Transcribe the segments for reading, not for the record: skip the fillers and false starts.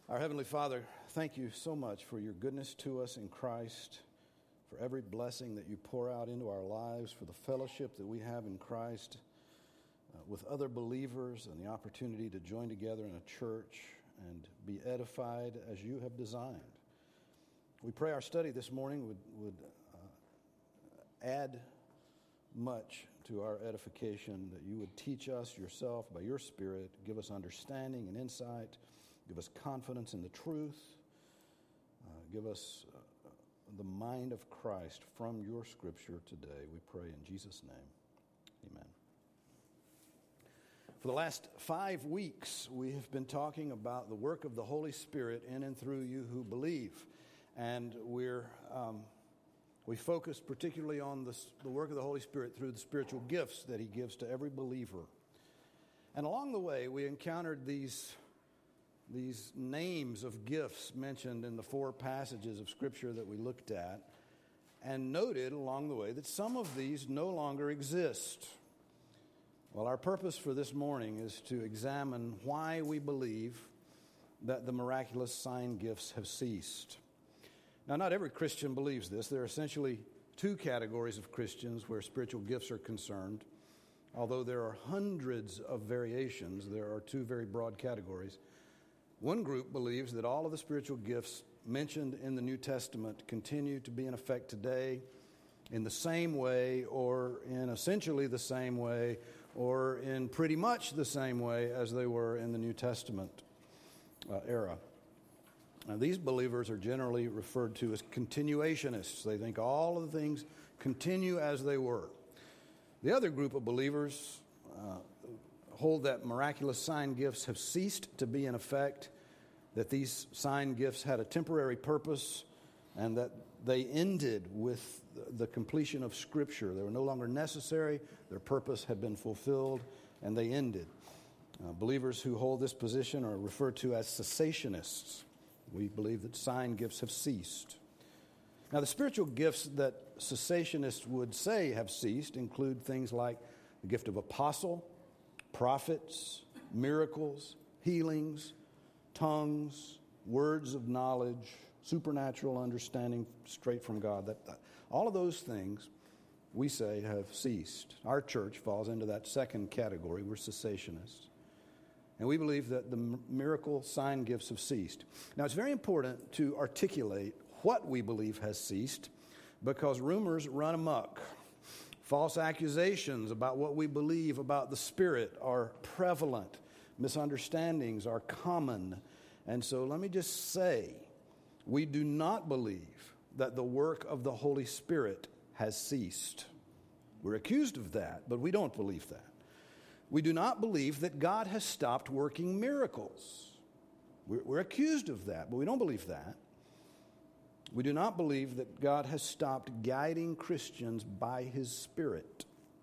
Our Heavenly Father, thank you so much for your goodness to us in Christ, for every blessing that you pour out into our lives, for the fellowship that we have in Christ with other believers and the opportunity to join together in a church and be edified as you have designed. We pray our study this morning would add much to our edification, that you would teach us yourself by your Spirit, give us understanding and insight, give us confidence in the truth, give us the mind of Christ from your Scripture today. We pray in Jesus' name. Amen. For the last 5 weeks, we have been talking about the work of the Holy Spirit in and through you who believe. And we focus particularly on the work of the Holy Spirit through the spiritual gifts that He gives to every believer. And along the way, we encountered these names of gifts mentioned in the 4 passages of Scripture that we looked at, and noted along the way that some of these no longer exist. Well, our purpose for this morning is to examine why we believe that the miraculous sign gifts have ceased. Now, not every Christian believes this. There are essentially 2 categories of Christians where spiritual gifts are concerned. Although there are hundreds of variations, there are 2 very broad categories. One group believes that all of the spiritual gifts mentioned in the New Testament continue to be in effect today in the same way, or in essentially the same way, or in pretty much the same way as they were in the New Testament era. Now, these believers are generally referred to as continuationists. They think all of the things continue as they were. The other group of believers hold that miraculous sign gifts have ceased to be in effect, that these sign gifts had a temporary purpose, and that they ended with the completion of Scripture. They were no longer necessary, their purpose had been fulfilled, and they ended. Believers who hold this position are referred to as cessationists. We believe that sign gifts have ceased. Now, the spiritual gifts that cessationists would say have ceased include things like the gift of apostle, prophets, miracles, healings, tongues, words of knowledge, supernatural understanding straight from God. All of those things, we say, have ceased. Our church falls into that second category. We're cessationists. And we believe that the miracle sign gifts have ceased. Now, it's very important to articulate what we believe has ceased, because rumors run amok. False accusations about what we believe about the Spirit are prevalent. Misunderstandings are common. And so let me just say, we do not believe that the work of the Holy Spirit has ceased. We're accused of that, but we don't believe that. We do not believe that God has stopped working miracles. We're accused of that, but we don't believe that. We do not believe that God has stopped guiding Christians by His Spirit.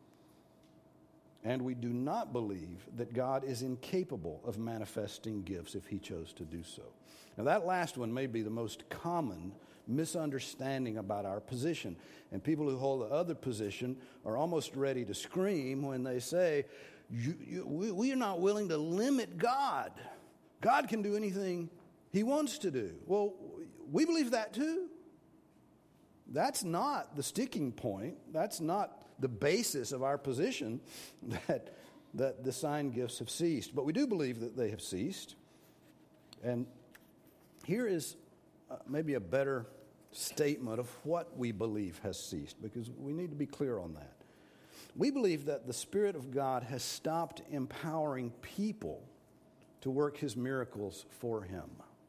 And we do not believe that God is incapable of manifesting gifts if He chose to do so. Now, that last one may be the most common misunderstanding about our position. And people who hold the other position are almost ready to scream when they say, we are not willing to limit God. God can do anything He wants to do. Well, we believe that too. That's not the sticking point. That's not the basis of our position that the sign gifts have ceased. But we do believe that they have ceased. And here is maybe a better statement of what we believe has ceased, because we need to be clear on that. We believe that the Spirit of God has stopped empowering people to work His miracles for Him,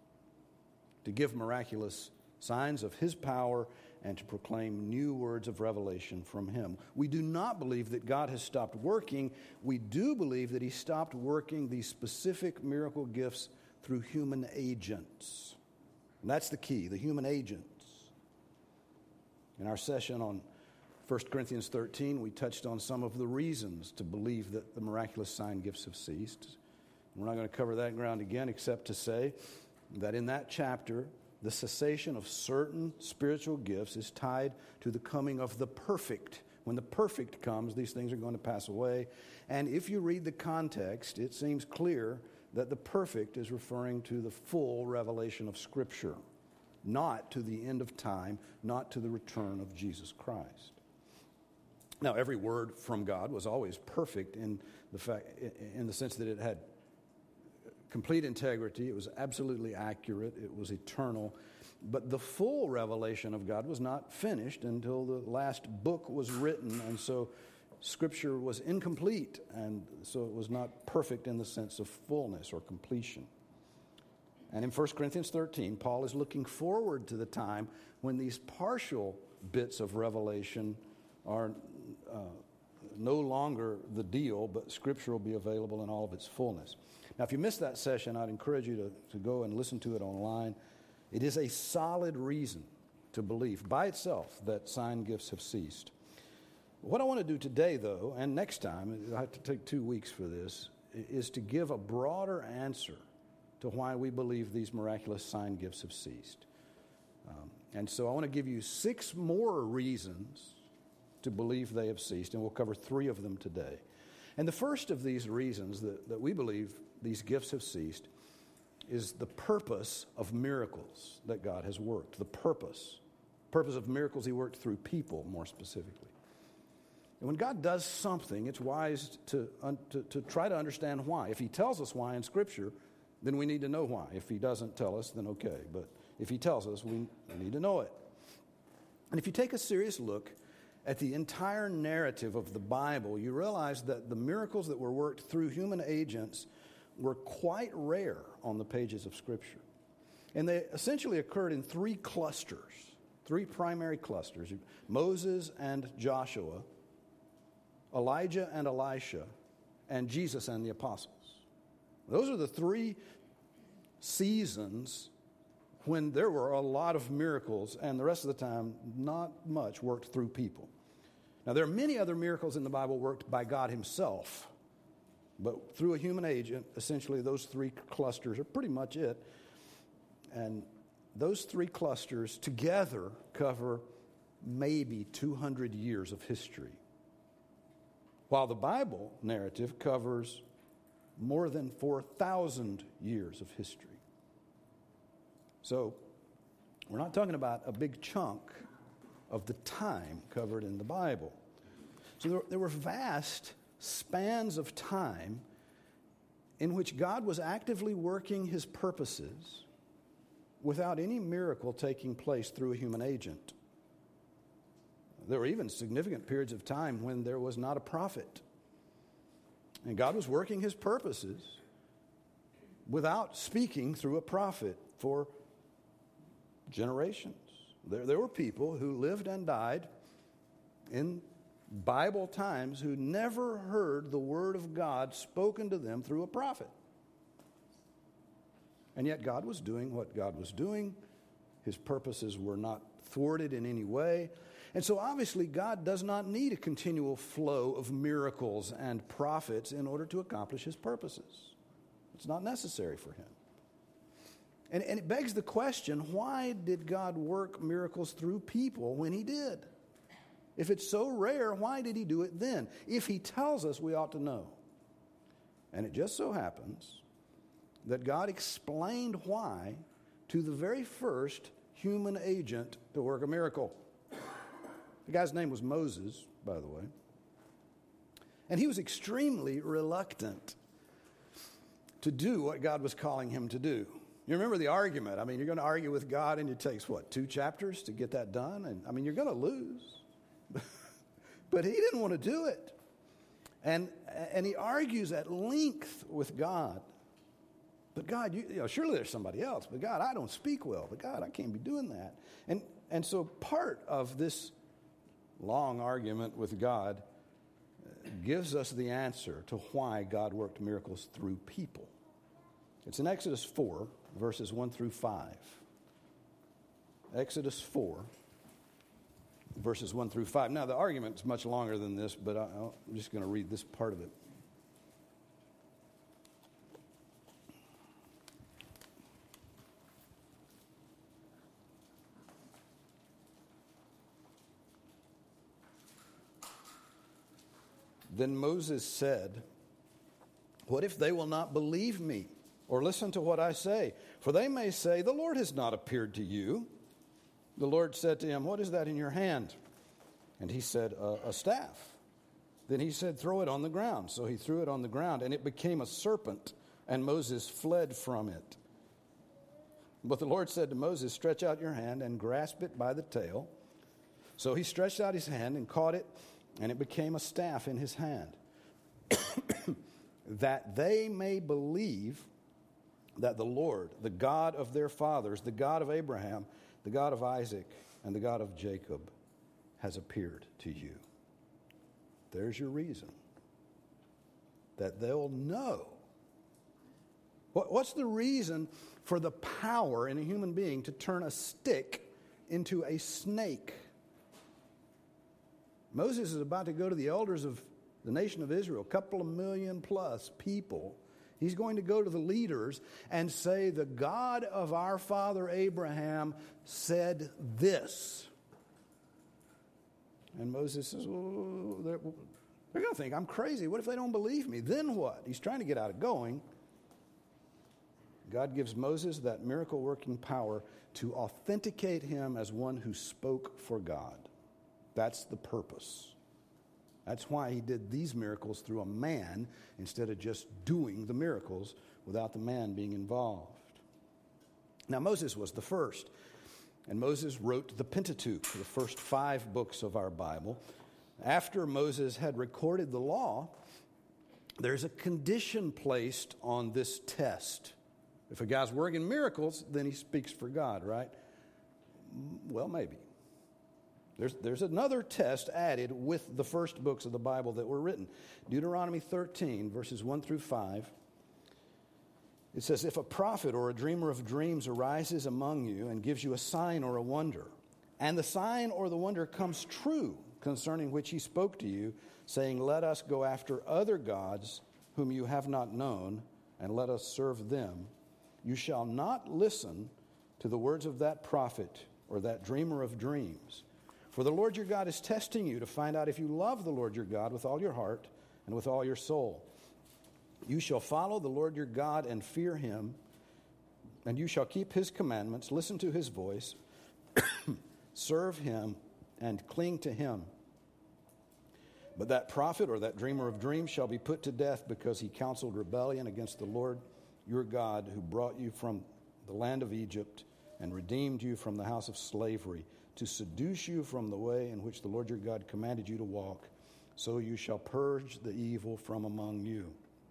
to give miraculous signs of His power, and to proclaim new words of revelation from Him. We do not believe that God has stopped working. We do believe that He stopped working these specific miracle gifts through human agents. And that's the key, the human agents. In our session on 1 Corinthians 13, we touched on some of the reasons to believe that the miraculous sign gifts have ceased. We're not going to cover that ground again, except to say that in that chapter, the cessation of certain spiritual gifts is tied to the coming of the perfect. When the perfect comes, these things are going to pass away. And if you read the context, it seems clear that the perfect is referring to the full revelation of Scripture, not to the end of time, not to the return of Jesus Christ. Now, every word from God was always perfect in the sense that it had complete integrity, it was absolutely accurate, it was eternal. But the full revelation of God was not finished until the last book was written, and so Scripture was incomplete, and so it was not perfect in the sense of fullness or completion. And in 1 Corinthians 13, Paul is looking forward to the time when these partial bits of revelation are no longer the deal, but Scripture will be available in all of its fullness. Now, if you missed that session, I'd encourage you to go and listen to it online. It is a solid reason to believe by itself that sign gifts have ceased. What I want to do today, though, and next time, I have to take 2 weeks for this, is to give a broader answer to why we believe these miraculous sign gifts have ceased. And so I want to give you 6 more reasons to believe they have ceased, and we'll cover 3 of them today. And the first of these reasons that we believe these gifts have ceased is the purpose of miracles that God has worked. The purpose of miracles He worked through people, more specifically. And when God does something, it's wise to try to understand why. If He tells us why in Scripture, then we need to know why. If He doesn't tell us, then okay. But if He tells us, we need to know it. And if you take a serious look at the entire narrative of the Bible, you realize that the miracles that were worked through human agents were quite rare on the pages of Scripture. And they essentially occurred in 3 clusters, 3 primary clusters: Moses and Joshua, Elijah and Elisha, and Jesus and the apostles. Those are the 3 seasons when there were a lot of miracles, and the rest of the time, not much worked through people. Now, there are many other miracles in the Bible worked by God Himself, but through a human agent, essentially those 3 clusters are pretty much it. And those 3 clusters together cover maybe 200 years of history, while the Bible narrative covers more than 4,000 years of history. So we're not talking about a big chunk of the time covered in the Bible. So there were vast spans of time in which God was actively working His purposes without any miracle taking place through a human agent. There were even significant periods of time when there was not a prophet. And God was working His purposes without speaking through a prophet for generations. There were people who lived and died in Bible times who never heard the Word of God spoken to them through a prophet. And yet God was doing what God was doing. His purposes were not thwarted in any way. And so obviously God does not need a continual flow of miracles and prophets in order to accomplish His purposes. It's not necessary for Him. And it begs the question, why did God work miracles through people when He did? If it's so rare, why did He do it then? If He tells us, we ought to know. And it just so happens that God explained why to the very first human agent to work a miracle. The guy's name was Moses, by the way. And he was extremely reluctant to do what God was calling him to do. You remember the argument. I mean, you're going to argue with God, and it takes, 2 chapters to get that done? And I mean, you're going to lose. But he didn't want to do it. And he argues at length with God. But God, you know, surely there's somebody else. But God, I don't speak well. But God, I can't be doing that. And so part of this long argument with God gives us the answer to why God worked miracles through people. It's in Exodus 4, verses 1 through 5. Exodus 4, verses 1 through 5. Now, the argument is much longer than this, but I'm just going to read this part of it. Then Moses said, "What if they will not believe me or listen to what I say. For they may say, the Lord has not appeared to you. The Lord said to him, what is that in your hand? And he said, a staff. Then he said, throw it on the ground. So he threw it on the ground, and it became a serpent, and Moses fled from it. But the Lord said to Moses, stretch out your hand and grasp it by the tail. So he stretched out his hand and caught it, and it became a staff in his hand. That they may believe that the Lord, the God of their fathers, the God of Abraham, the God of Isaac, and the God of Jacob, has appeared to you. There's your reason. That they'll know. What's the reason for the power in a human being to turn a stick into a snake? Moses is about to go to the elders of the nation of Israel, a couple of million plus people. He's going to go to the leaders and say, the God of our father Abraham said this. And Moses says, well, they're going to think I'm crazy. What if they don't believe me? Then what? He's trying to get out of going. God gives Moses that miracle-working power to authenticate him as one who spoke for God. That's the purpose. That's why he did these miracles through a man instead of just doing the miracles without the man being involved. Now, Moses was the first, and Moses wrote the Pentateuch, the first 5 books of our Bible. After Moses had recorded the law, there's a condition placed on this test. If a guy's working miracles, then he speaks for God, right? Well, maybe. There's another test added with the first books of the Bible that were written. Deuteronomy 13, verses 1 through 5. It says, if a prophet or a dreamer of dreams arises among you and gives you a sign or a wonder, and the sign or the wonder comes true concerning which he spoke to you, saying, let us go after other gods whom you have not known, and let us serve them, you shall not listen to the words of that prophet or that dreamer of dreams. For the Lord your God is testing you to find out if you love the Lord your God with all your heart and with all your soul. You shall follow the Lord your God and fear him, and you shall keep his commandments, listen to his voice, serve him, and cling to him. But that prophet or that dreamer of dreams shall be put to death because he counseled rebellion against the Lord your God, who brought you from the land of Egypt and redeemed you from the house of slavery, to seduce you from the way in which the Lord your God commanded you to walk. So you shall purge the evil from among you.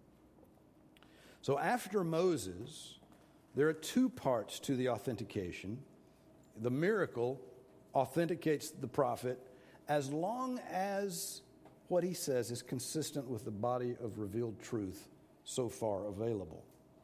So after Moses, there are 2 parts to the authentication. The miracle authenticates the prophet as long as what he says is consistent with the body of revealed truth so far available.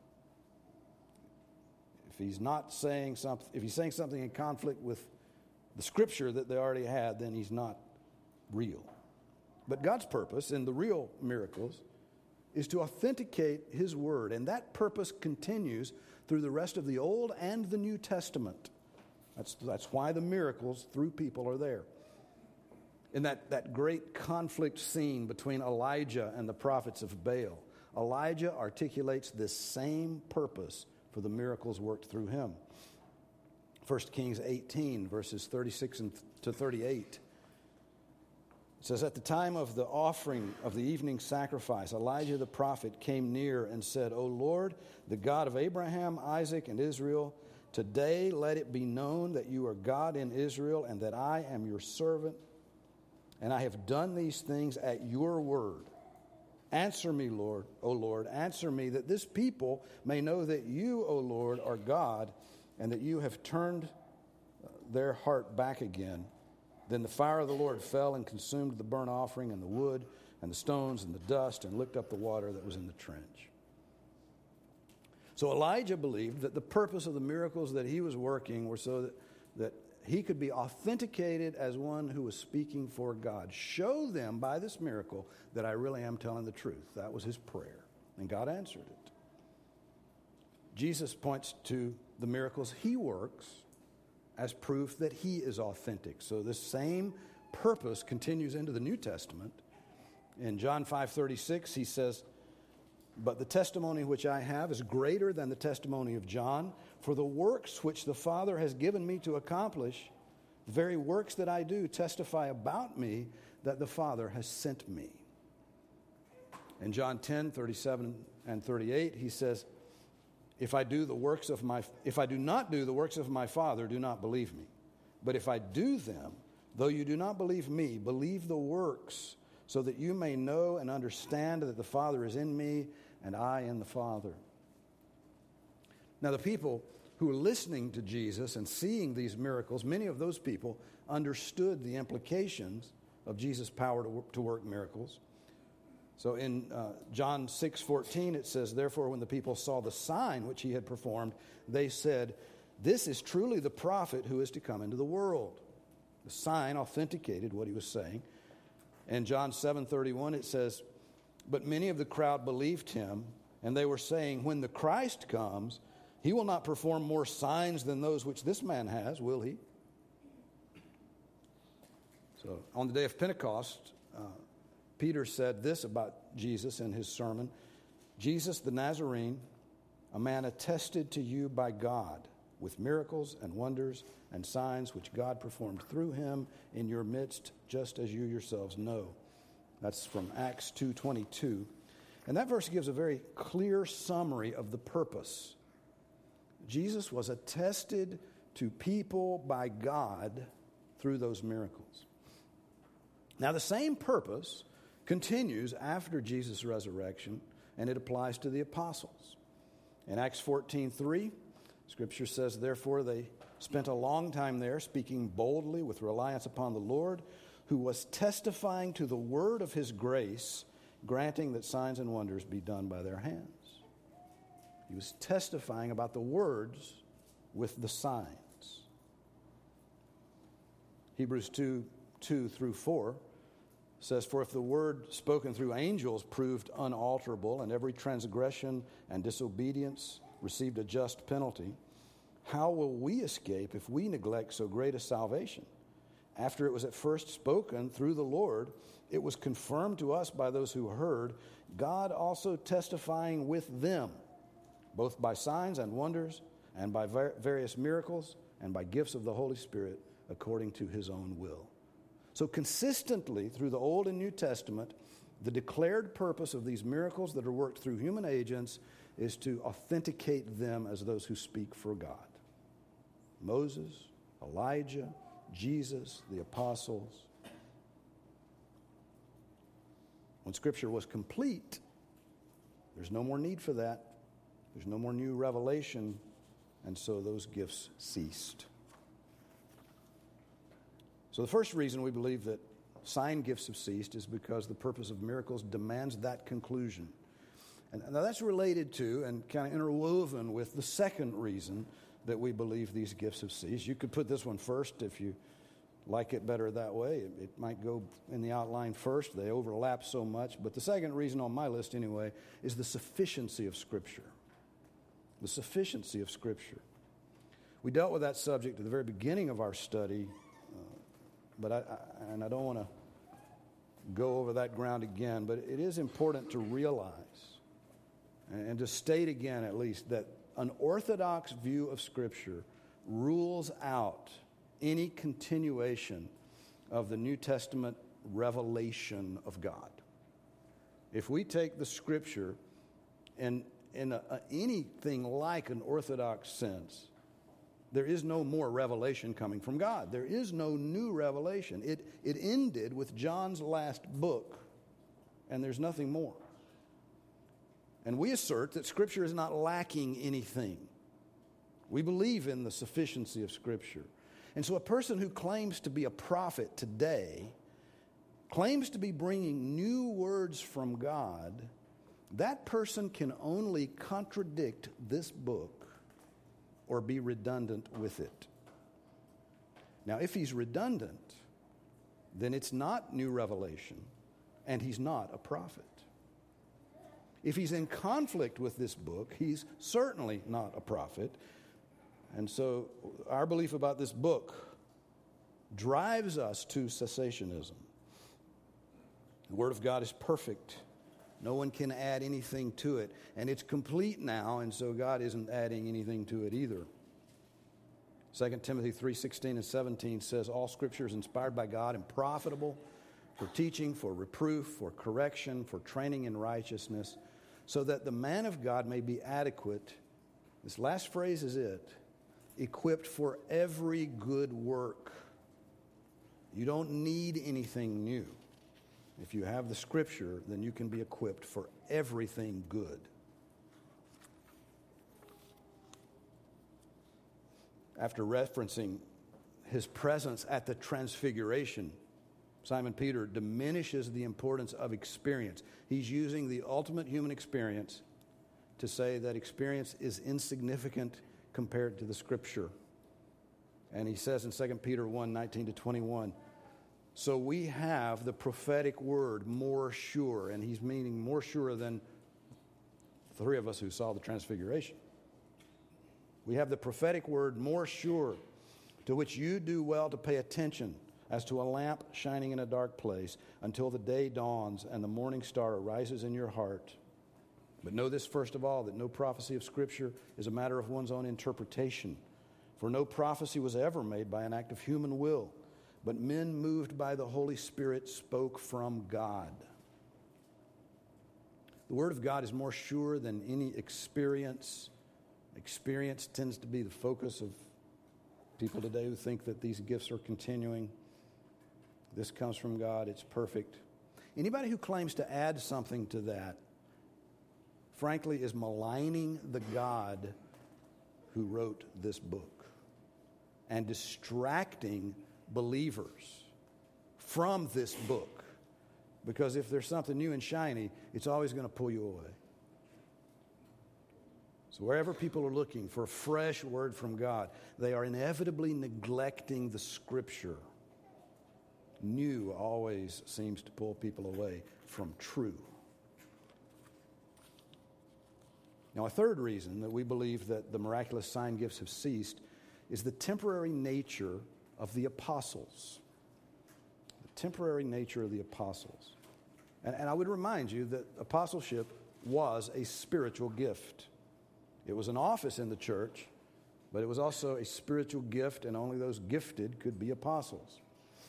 If he's saying something in conflict with the scripture that they already had, then he's not real. But God's purpose in the real miracles is to authenticate his word, and that purpose continues through the rest of the Old and the New Testament. That's why the miracles through people are there. In that great conflict scene between Elijah and the prophets of Baal, Elijah articulates this same purpose for the miracles worked through him. 1 Kings 18, verses 36 to 38. It says, at the time of the offering of the evening sacrifice, Elijah the prophet came near and said, O Lord, the God of Abraham, Isaac, and Israel, today let it be known that you are God in Israel and that I am your servant, and I have done these things at your word. Answer me, Lord, O Lord, answer me, that this people may know that you, O Lord, are God, and that you have turned their heart back again. Then the fire of the Lord fell and consumed the burnt offering and the wood and the stones and the dust and licked up the water that was in the trench. So Elijah believed that the purpose of the miracles that he was working were so that he could be authenticated as one who was speaking for God. Show them by this miracle that I really am telling the truth. That was his prayer, and God answered it. Jesus points to the miracles he works as proof that he is authentic. So this same purpose continues into the New Testament. In John 5:36, he says, But the testimony which I have is greater than the testimony of John, for the works which the Father has given me to accomplish, the very works that I do testify about me that the Father has sent me. In John 10:37 and 38, he says, if I do not do the works of my Father, do not believe me. But if I do them, though you do not believe me, believe the works, so that you may know and understand that the Father is in me and I in the Father. Now, the people who were listening to Jesus and seeing these miracles, many of those people understood the implications of Jesus' power to work miracles. So in John 6:14, it says, therefore, when the people saw the sign which he had performed, they said, this is truly the prophet who is to come into the world. The sign authenticated what he was saying. In John 7:31, it says, but many of the crowd believed him, and they were saying, when the Christ comes, he will not perform more signs than those which this man has, will he? So on the day of Pentecost, Peter said this about Jesus in his sermon, Jesus the Nazarene, a man attested to you by God with miracles and wonders and signs which God performed through him in your midst, just as you yourselves know. That's from Acts 2:22. And that verse gives a very clear summary of the purpose. Jesus was attested to people by God through those miracles. Now, the same purpose continues after Jesus' resurrection, and it applies to the apostles. In Acts 14:3, Scripture says, therefore they spent a long time there, speaking boldly with reliance upon the Lord, who was testifying to the word of his grace, granting that signs and wonders be done by their hands. He was testifying about the words with the signs. Hebrews 2:2-4 says, for if the word spoken through angels proved unalterable, and every transgression and disobedience received a just penalty, how will we escape if we neglect so great a salvation? After it was at first spoken through the Lord, it was confirmed to us by those who heard, God also testifying with them, both by signs and wonders, and by various miracles, and by gifts of the Holy Spirit, according to his own will. So consistently through the Old and New Testament, the declared purpose of these miracles that are worked through human agents is to authenticate them as those who speak for God. Moses, Elijah, Jesus, the apostles. When Scripture was complete, there's no more need for that. There's no more new revelation, and so those gifts ceased. So the first reason we believe that sign gifts have ceased is because the purpose of miracles demands that conclusion. And now that's related to and kind of interwoven with the second reason that we believe these gifts have ceased. You could put this one first if you like it better that way. It might go in the outline first. They overlap so much. But the second reason on my list anyway is the sufficiency of Scripture. The sufficiency of Scripture. We dealt with that subject at the very beginning of our study, but I don't want to go over that ground again, but it is important to realize and to state again at least that an orthodox view of Scripture rules out any continuation of the New Testament revelation of God. If we take the Scripture in anything like an orthodox sense, there is no more revelation coming from God. There is no new revelation. It ended with John's last book, and there's nothing more. And we assert that Scripture is not lacking anything. We believe in the sufficiency of Scripture. And so a person who claims to be a prophet today, claims to be bringing new words from God, that person can only contradict this book or be redundant with it. Now, if he's redundant, then it's not new revelation, and he's not a prophet. If he's in conflict with this book, he's certainly not a prophet. And so our belief about this book drives us to cessationism. The Word of God is perfect. No one can add anything to it. And it's complete now, and so God isn't adding anything to it either. 2 Timothy 3:16 and 17 says, all Scripture is inspired by God and profitable for teaching, for reproof, for correction, for training in righteousness, so that the man of God may be adequate. This last phrase is it. Equipped for every good work. You don't need anything new. If you have the Scripture, then you can be equipped for everything good. After referencing his presence at the Transfiguration, Simon Peter diminishes the importance of experience. He's using the ultimate human experience to say that experience is insignificant compared to the Scripture. And he says in 2 Peter 1:19-21, so we have the prophetic word more sure, and he's meaning more sure than the three of us who saw the Transfiguration. We have the prophetic word more sure, to which you do well to pay attention, as to a lamp shining in a dark place, until the day dawns and the morning star arises in your heart. But know this first of all, that no prophecy of Scripture is a matter of one's own interpretation. For no prophecy was ever made by an act of human will, but men moved by the Holy Spirit spoke from God. The Word of God is more sure than any experience. Experience tends to be the focus of people today who think that these gifts are continuing. This comes from God. It's perfect. Anybody who claims to add something to that, frankly, is maligning the God who wrote this book and distracting believers from this book. Because if there's something new and shiny, it's always going to pull you away. So wherever people are looking for a fresh word from God, they are inevitably neglecting the Scripture. New always seems to pull people away from true. Now, a third reason that we believe that the miraculous sign gifts have ceased is the temporary nature of the apostles. The temporary nature of the apostles. And I would remind you that apostleship was a spiritual gift. It was an office in the church, but it was also a spiritual gift, and only those gifted could be apostles.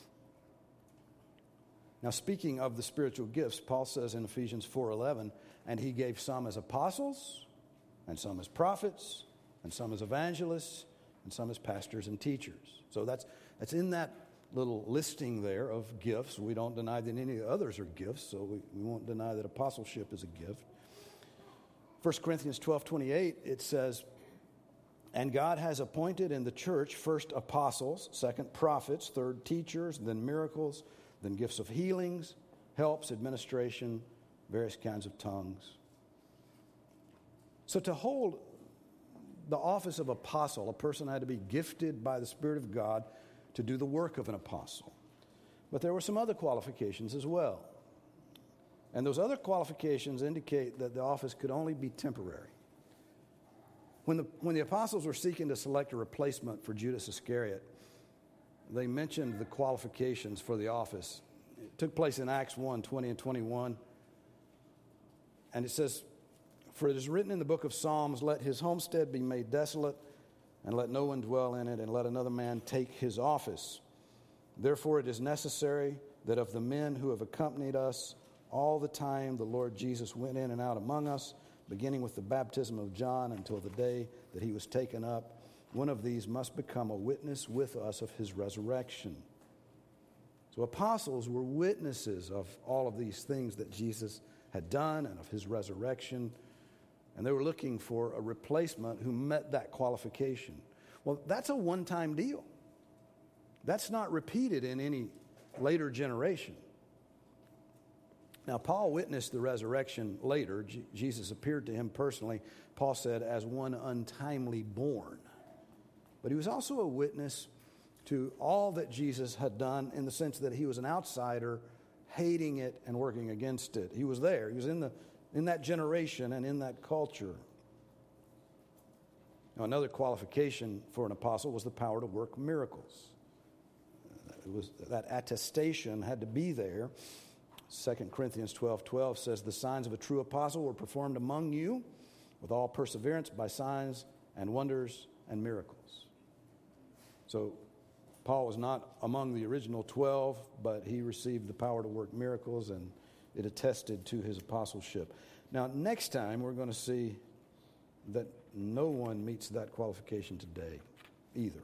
Now, speaking of the spiritual gifts, Paul says in Ephesians 4:11, and he gave some as apostles, and some as prophets, and some as evangelists, and some as pastors and teachers. So that's in that little listing there of gifts. We don't deny that any others are gifts, so we won't deny that apostleship is a gift. 1 Corinthians 12:28, it says, and God has appointed in the church first apostles, second prophets, third teachers, then miracles, then gifts of healings, helps, administration, various kinds of tongues. So to hold the office of apostle, a person had to be gifted by the Spirit of God to do the work of an apostle. But there were some other qualifications as well. And those other qualifications indicate that the office could only be temporary. When the apostles were seeking to select a replacement for Judas Iscariot, they mentioned the qualifications for the office. It took place in Acts 1:20 and 21. And it says, for it is written in the book of Psalms, let his homestead be made desolate, and let no one dwell in it, and let another man take his office. Therefore it is necessary that of the men who have accompanied us all the time the Lord Jesus went in and out among us, beginning with the baptism of John until the day that he was taken up, one of these must become a witness with us of his resurrection. So apostles were witnesses of all of these things that Jesus had done and of his resurrection, and they were looking for a replacement who met that qualification. Well, that's a one-time deal. That's not repeated in any later generation. Now, Paul witnessed the resurrection later. Jesus appeared to him personally, Paul said, as one untimely born. But he was also a witness to all that Jesus had done in the sense that he was an outsider, hating it and working against it. He was there. He was in that generation and in that culture. Now, another qualification for an apostle was the power to work miracles. That attestation had to be there 2 Corinthians 12:12 says, the signs of a true apostle were performed among you with all perseverance by signs and wonders and miracles. So Paul was not among the original 12, but he received the power to work miracles, and it attested to his apostleship. Now, next time, we're going to see that no one meets that qualification today either.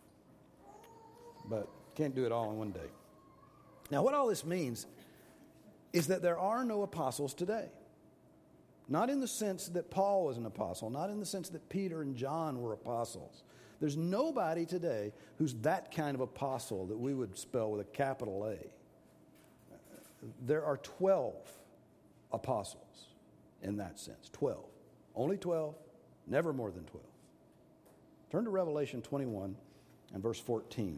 But can't do it all in one day. Now, what all this means is that there are no apostles today. Not in the sense that Paul was an apostle, not in the sense that Peter and John were apostles. There's nobody today who's that kind of apostle that we would spell with a capital A. There are 12 apostles in that sense. 12. Only 12, never more than 12. Turn to Revelation 21 and verse 14.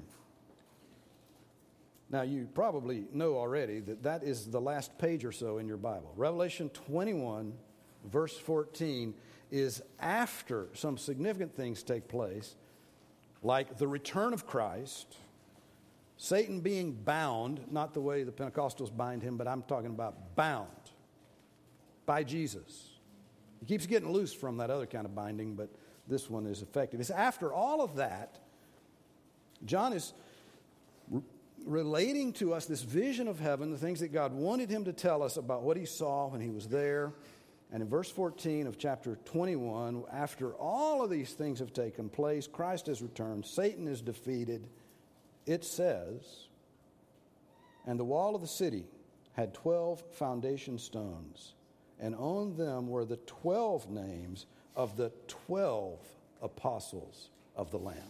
Now, you probably know already that that is the last page or so in your Bible. Revelation 21, verse 14, is after some significant things take place, like the return of Christ, Satan being bound, not the way the Pentecostals bind him, but I'm talking about bound by Jesus. He keeps getting loose from that other kind of binding, but this one is effective. It's after all of that, John is relating to us this vision of heaven, the things that God wanted him to tell us about what he saw when he was there. And in verse 14 of chapter 21, after all of these things have taken place, Christ has returned, Satan is defeated, it says, and the wall of the city had 12 foundation stones, and on them were the 12 names of the 12 apostles of the Lamb.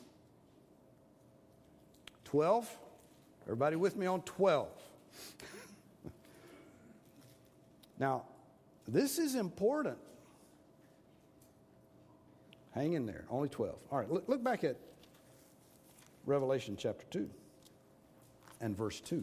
12? Everybody with me on 12? Now, this is important. Hang in there. Only 12. All right, look back at Revelation chapter 2 and verse 2.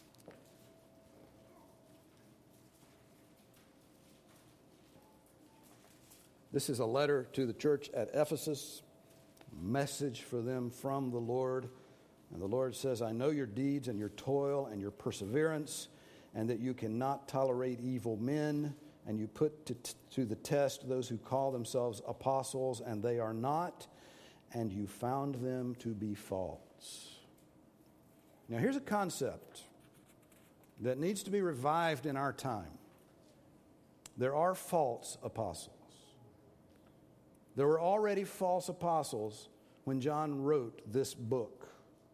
This is a letter to the church at Ephesus, a message for them from the Lord. And the Lord says, I know your deeds and your toil and your perseverance, and that you cannot tolerate evil men, and you put to the test those who call themselves apostles, and they are not, and you found them to be false. Now, here's a concept that needs to be revived in our time. There are false apostles. There were already false apostles when John wrote this book.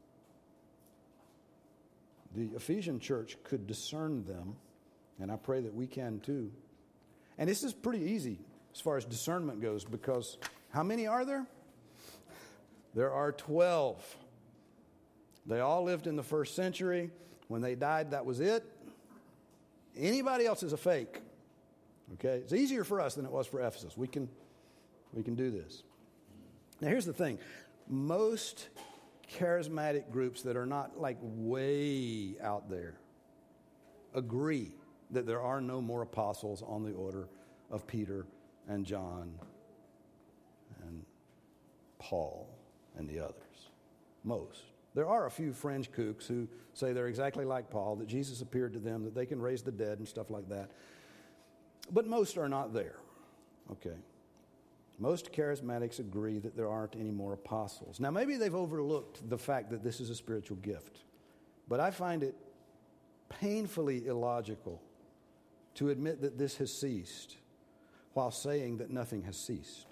The Ephesian church could discern them, and I pray that we can too. And this is pretty easy as far as discernment goes, because how many are there? There are 12. They all lived in the first century. When they died, that was it. Anybody else is a fake. Okay? It's easier for us than it was for Ephesus. We can do this. Now, here's the thing. Most charismatic groups that are not like way out there agree that there are no more apostles on the order of Peter and John and Paul and the others. Most. There are a few fringe kooks who say they're exactly like Paul, that Jesus appeared to them, that they can raise the dead and stuff like that. But most are not there. Okay. Most charismatics agree that there aren't any more apostles. Now, maybe they've overlooked the fact that this is a spiritual gift, but I find it painfully illogical to admit that this has ceased while saying that nothing has ceased.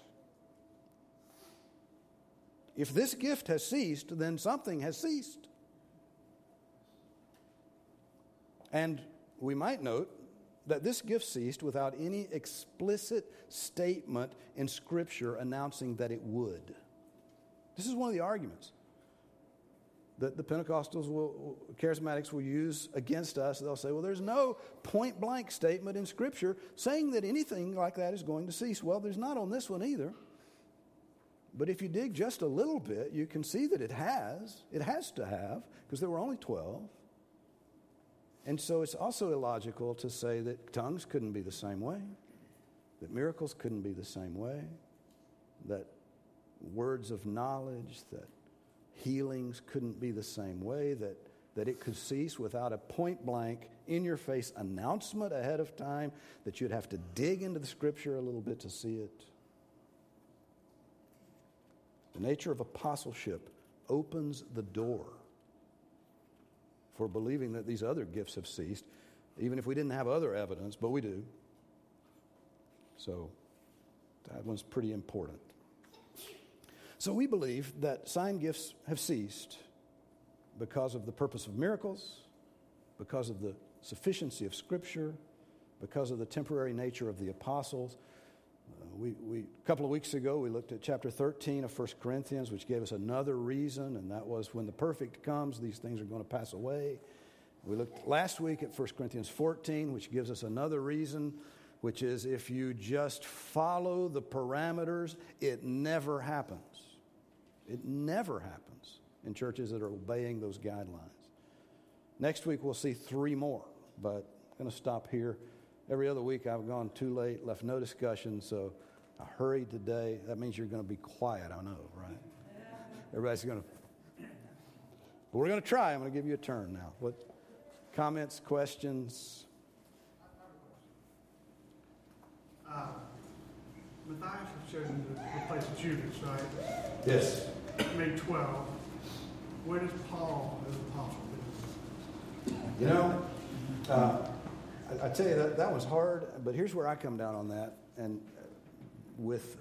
If this gift has ceased, then something has ceased. And we might note that this gift ceased without any explicit statement in Scripture announcing that it would. This is one of the arguments that the Pentecostals charismatics will use against us. They'll say, well, there's no point-blank statement in Scripture saying that anything like that is going to cease. Well, there's not on this one either. But if you dig just a little bit, you can see that it has. It has to have, because there were only 12. And so it's also illogical to say that tongues couldn't be the same way, that miracles couldn't be the same way, that words of knowledge, that healings couldn't be the same way, that that it could cease without a point-blank, in-your-face announcement ahead of time that you'd have to dig into the Scripture a little bit to see it? The nature of apostleship opens the door for believing that these other gifts have ceased, even if we didn't have other evidence, but we do. So that one's pretty important. So we believe that sign gifts have ceased because of the purpose of miracles, because of the sufficiency of Scripture, because of the temporary nature of the apostles. A couple of weeks ago, we looked at chapter 13 of 1 Corinthians, which gave us another reason, and that was when the perfect comes, these things are going to pass away. We looked last week at 1 Corinthians 14, which gives us another reason, which is if you just follow the parameters, it never happens. It never happens in churches that are obeying those guidelines. Next week, we'll see 3 more, but I'm going to stop here. Every other week, I've gone too late, left no discussion, so I hurried today. That means you're going to be quiet, I know, right? Everybody's going to... But we're going to try. I'm going to give you a turn now. What comments, questions? Matthias was chosen to replace Judas, right? Yes. Made 12. Where does Paul as apostle fit? You know, I tell you, that was hard, but here's where I come down on that. And with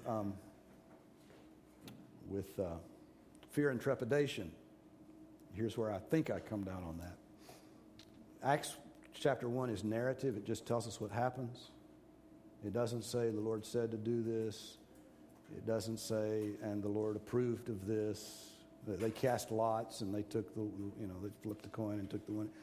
fear and trepidation, here's where I think I come down on that. Acts chapter 1 is narrative. It just tells us what happens. It doesn't say the Lord said to do this. It doesn't say, and the Lord approved of this. They cast lots and they took they flipped the coin and took the one.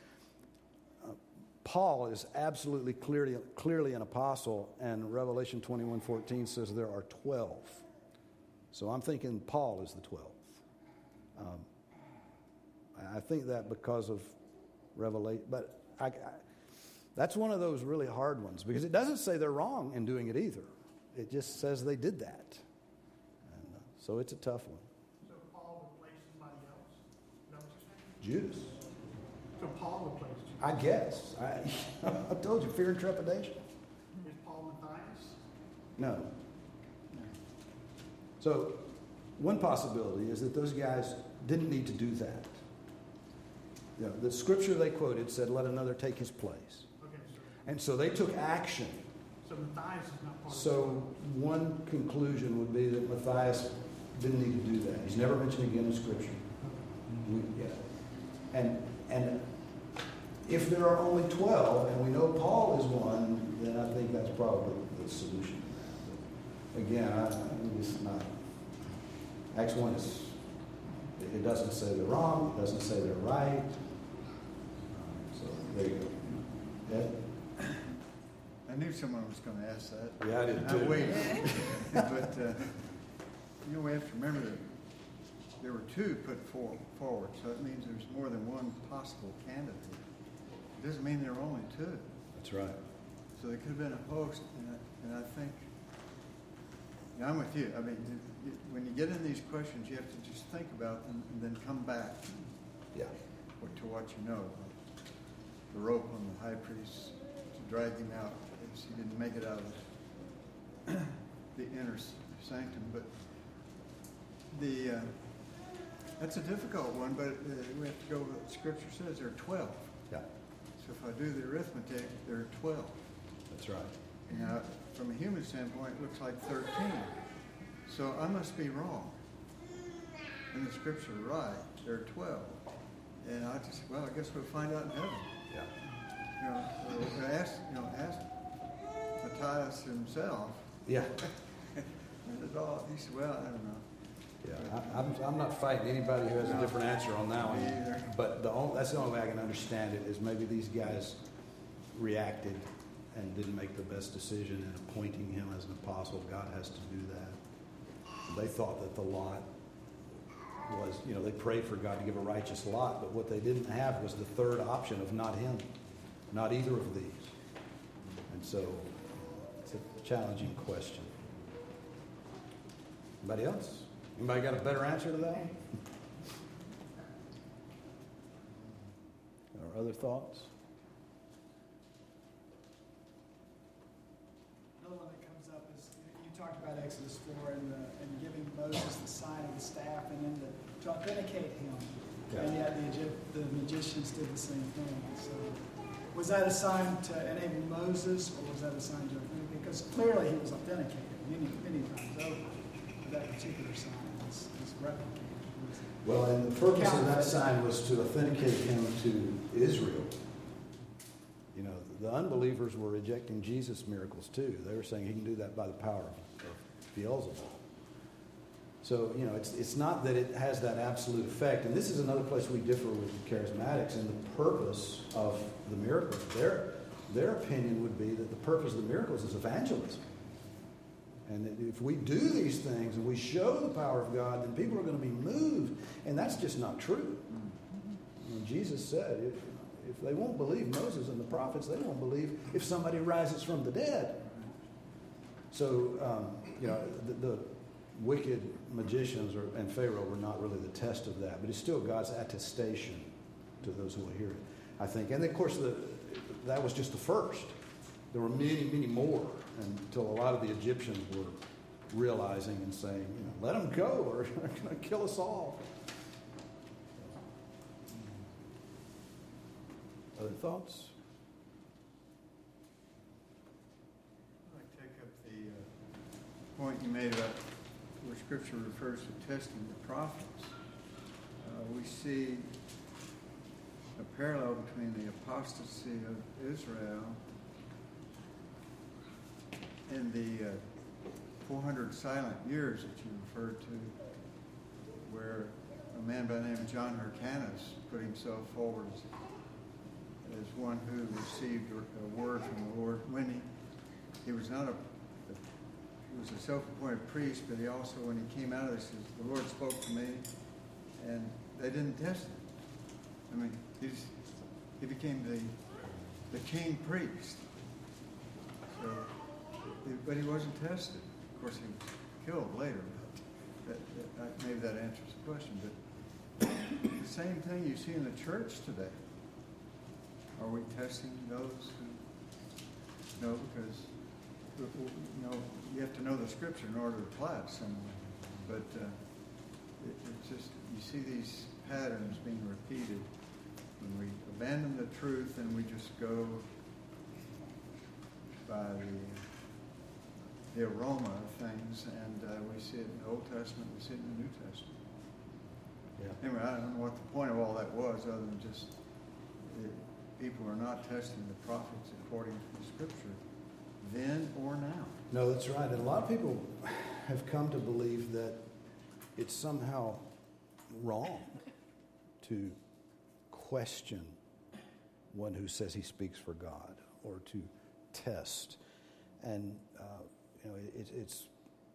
Paul is absolutely clearly an apostle, and Revelation 21:14 says there are 12. So I'm thinking Paul is the 12th. I think that because of Revelation, but that's one of those really hard ones because it doesn't say they're wrong in doing it either. It just says they did that. And, so it's a tough one. So Paul replaced somebody else? Is that what you're saying? Judas. So Paul replaced Judas? I guess. I told you, fear and trepidation. Is Paul Matthias? No. So one possibility is that those guys didn't need to do that. You know, the scripture they quoted said, let another take his place. Okay, sir. And so they took action. So Matthias is not part of So one conclusion would be that Matthias didn't need to do that. He's never mentioned again in Scripture. And if there are only 12, and we know Paul is one, then I think that's probably the solution. But again, it's not. Acts 1 is, it doesn't say they're wrong, it doesn't say they're right. So there you go. Ed? I knew someone was going to ask that. Yeah, I did too. I waited. But, we have to remember that there were 2 put forward, so that means there's more than one possible candidate. It doesn't mean there are only 2. That's right. So there could have been a host, and I think, I'm with you. I mean, when you get in these questions, you have to just think about them and then come back to what you know. The rope on the high priest to drag him out because he didn't make it out of the inner sanctum. But that's a difficult one, but we have to go with what Scripture says. There are 12. Yeah. So if I do the arithmetic, there are 12. That's right. Now, from a human standpoint, it looks like 13. So I must be wrong. And the Scripture are right. There are 12. And I just, I guess we'll find out in heaven. Yeah. Ask Matthias himself. Yeah. He said, I don't know. Yeah, I'm not fighting anybody who has a different answer on that one. Either. But that's the only way I can understand it is maybe these guys reacted and didn't make the best decision in appointing him as an apostle. God has to do that. They thought that the lot was, they prayed for God to give a righteous lot, but what they didn't have was the third option of not him, not either of these. And so it's a challenging question. Anybody else? Anybody got a better answer to that one? other thoughts? Another one that comes up is you talked about Exodus 4 and giving Moses the sign of the staff and then to authenticate him. Yeah. And yet the magicians did the same thing. So was that a sign to enable Moses, or was that a sign to authenticate? Because clearly he was authenticated many times over. But that particular sign is replicated. Well, and the purpose of that sign was to authenticate him to Israel. You know, the unbelievers were rejecting Jesus' miracles too. They were saying he can do that by the power of Beelzebub. So, you know, it's not that it has that absolute effect. And this is another place we differ with the charismatics in the purpose of the miracles. Their opinion would be that the purpose of the miracles is evangelism. And if we do these things and we show the power of God, then people are going to be moved. And that's just not true. And Jesus said, if they won't believe Moses and the prophets, they won't believe if somebody rises from the dead. So, you know, the wicked magicians and Pharaoh were not really the test of that. But it's still God's attestation to those who will hear it, I think. And, of course, that was just the first. There were many, many more until a lot of the Egyptians were realizing and saying, you know, let them go or they're going to kill us all. Other thoughts? I'd like to take up the point you made about where Scripture refers to testing the prophets. We see a parallel between the apostasy of Israel and the 400 silent years that you referred to, where a man by the name of John Hyrcanus put himself forward as one who received a word from the Lord. When he was not he was a self-appointed priest, but he also, when he came out of this, the Lord spoke to me, and they didn't test him. I mean, he became the king priest. So, but he wasn't tested. Of course, he was killed later. Maybe that answers the question. But the same thing you see in the church today. Are we testing those who know? Because you have to know the Scripture in order to apply it somewhere. But it's just, you see these patterns being repeated when we abandon the truth and we just go by the aroma of things, and we see it in the Old Testament, we see it in the New Testament. Yeah. Anyway, I don't know what the point of all that was, other than just people are not testing the prophets according to the Scripture, then or now. No, that's right. And a lot of people have come to believe that it's somehow wrong to question one who says he speaks for God, or to test. And it's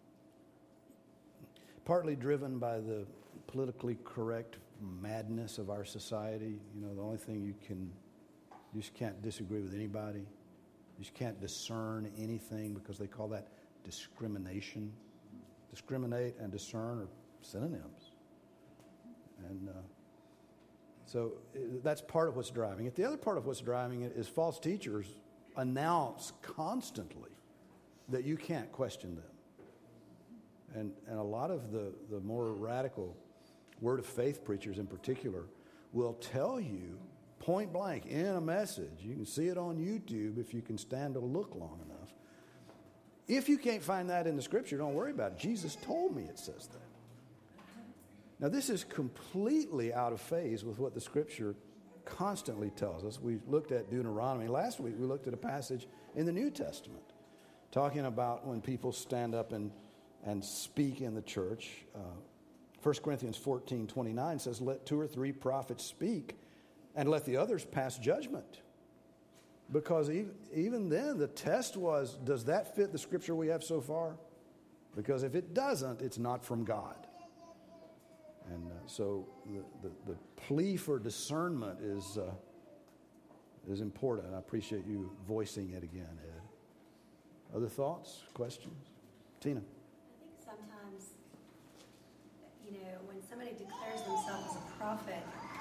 partly driven by the politically correct madness of our society. You know, the only thing you just can't disagree with anybody. You just can't discern anything because they call that discrimination. Discriminate and discern are synonyms. And so that's part of what's driving it. The other part of what's driving it is false teachers announce constantly that you can't question them. And a lot of the more radical Word of Faith preachers in particular will tell you point blank in a message, you can see it on YouTube if you can stand to look long enough. If you can't find that in the Scripture, don't worry about it. Jesus told me it says that. Now, this is completely out of phase with what the Scripture constantly tells us. We looked at Deuteronomy. Last week, we looked at a passage in the New Testament talking about when people stand up and speak in the church. 1 Corinthians 14:29 says, let 2 or 3 prophets speak, and let the others pass judgment. Because even then, the test was, does that fit the Scripture we have so far? Because if it doesn't, it's not from God. And so the plea for discernment is important. I appreciate you voicing it again, Ed. Other thoughts, questions? Tina? I think sometimes, when somebody declares themselves as a prophet,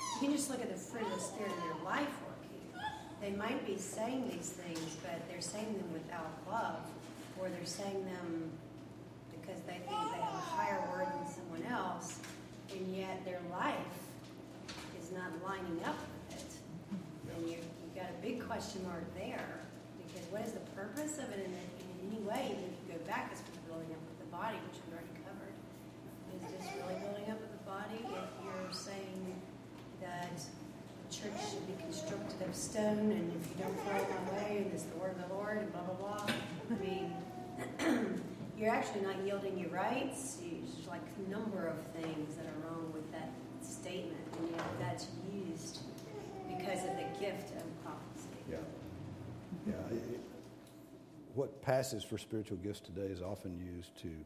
you can just look at the fruit of the Spirit in their life working. They might be saying these things, but they're saying them without love, or they're saying them because they think they have a higher word than someone else, and yet their life is not lining up with it. And you've got a big question mark there, because what is the purpose of it in any way? Even if you go back, it's building up with the body, which we already covered. Is this really building up with the body? If you're saying that the church should be constructed of stone, and if you don't follow my way, and it's the word of the Lord, and blah, blah, blah. I mean, you're actually not yielding your rights. There's like a number of things that are wrong with that statement, and yet that's used because of the gift of prophecy. Yeah. What passes for spiritual gifts today is often used to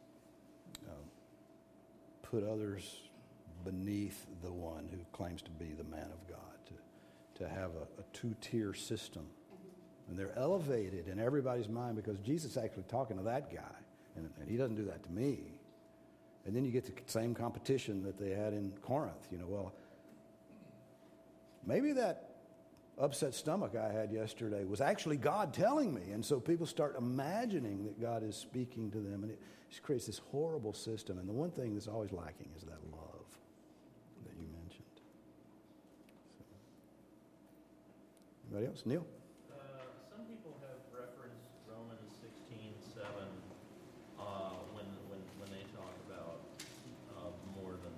put others beneath the one who claims to be the man of God, to have a two-tier system. And they're elevated in everybody's mind because Jesus is actually talking to that guy, and he doesn't do that to me. And then you get the same competition that they had in Corinth. Well, maybe that upset stomach I had yesterday was actually God telling me. And so people start imagining that God is speaking to them, and it just creates this horrible system. And the one thing that's always lacking is that love that you mentioned. So. Anybody else? Neil? Some people have referenced Romans 16:7 when they talk about more than,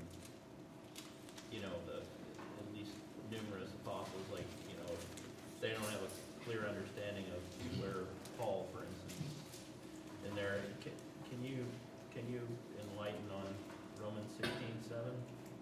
at least numerous apostles, like, they don't have a clear understanding of where Paul, for instance, in there. Can you enlighten on Romans 16:7?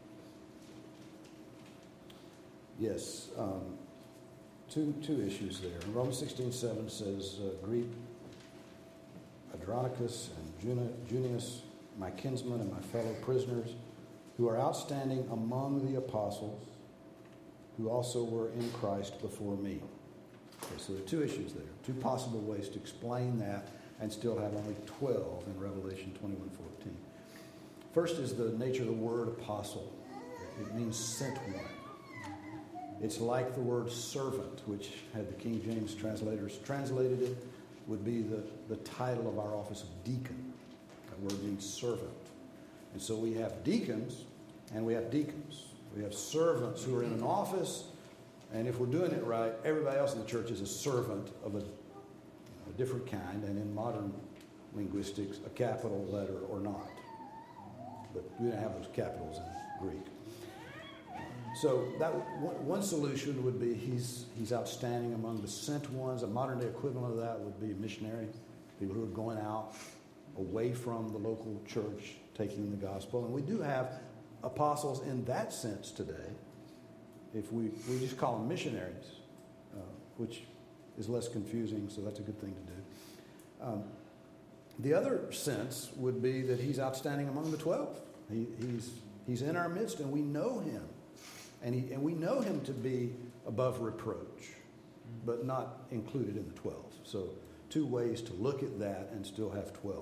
Yes. Two issues there. Romans 16:7 says, greet Andronicus and Junius, my kinsmen and my fellow prisoners, who are outstanding among the apostles, who also were in Christ before me. Okay, so there are two issues there, two possible ways to explain that and still have only 12 in Revelation 21:14. First is the nature of the word apostle. It means sent one. It's like the word servant, which had the King James translators translated it, would be the title of our office of deacon. That word means servant. And so we have deacons and we have deacons. We have servants who are in an office, and if we're doing it right, everybody else in the church is a servant of a different kind, and in modern linguistics, a capital letter or not. But we don't have those capitals in Greek. So that one solution would be he's outstanding among the sent ones. A modern day equivalent of that would be missionary, people who are going out away from the local church, taking the gospel. And we do have apostles in that sense today. If we just call them missionaries, which is less confusing, so that's a good thing to do. The other sense would be that he's outstanding among the 12. He's in our midst, and we know him. And we know him to be above reproach, but not included in the 12. So two ways to look at that and still have 12.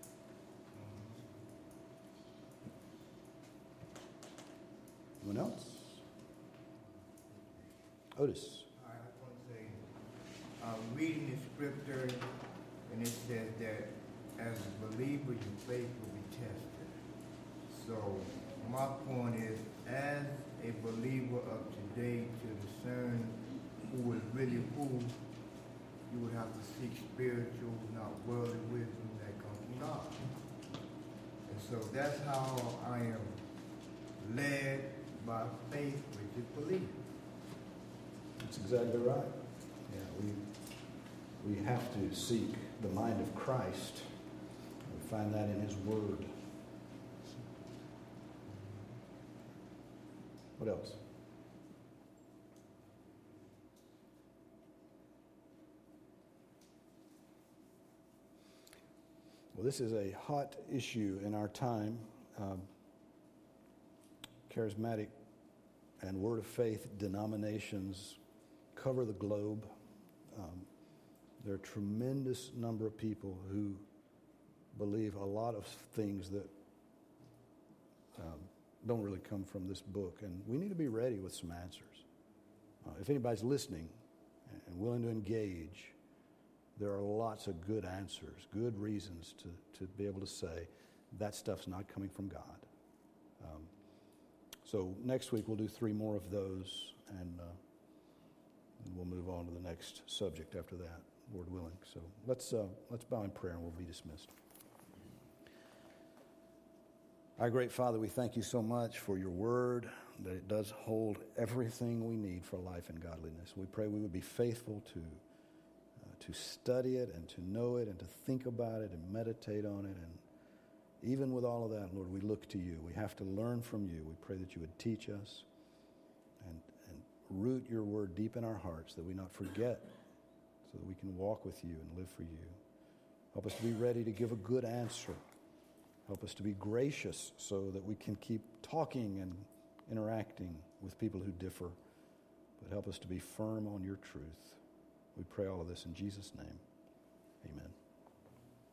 Anyone else? Otis. I want to say, reading the scripture, and it says that as a believer, your faith will be tested. So my point is, as a believer of today, to discern who is really who, you would have to seek spiritual, not worldly wisdom that comes from God. And so that's how I am led by faith, which is belief. That's exactly right. Yeah, we have to seek the mind of Christ. We find that in his word. What else? Well, this is a hot issue in our time. Charismatic and Word of Faith denominations cover the globe. There are a tremendous number of people who believe a lot of things that don't really come from this book. And we need to be ready with some answers. If anybody's listening and willing to engage, there are lots of good answers, good reasons to be able to say that stuff's not coming from God. So next week we'll do 3 more of those, and we'll move on to the next subject after that, Lord willing. So let's bow in prayer and we'll be dismissed. Our great Father, we thank you so much for your word, that it does hold everything we need for life and godliness. We pray we would be faithful to study it and to know it and to think about it and meditate on it. And even with all of that, Lord, we look to you. We have to learn from you. We pray that you would teach us and root your word deep in our hearts, that we not forget, so that we can walk with you and live for you. Help us to be ready to give a good answer. Help us to be gracious so that we can keep talking and interacting with people who differ. But help us to be firm on your truth. We pray all of this in Jesus' name. Amen.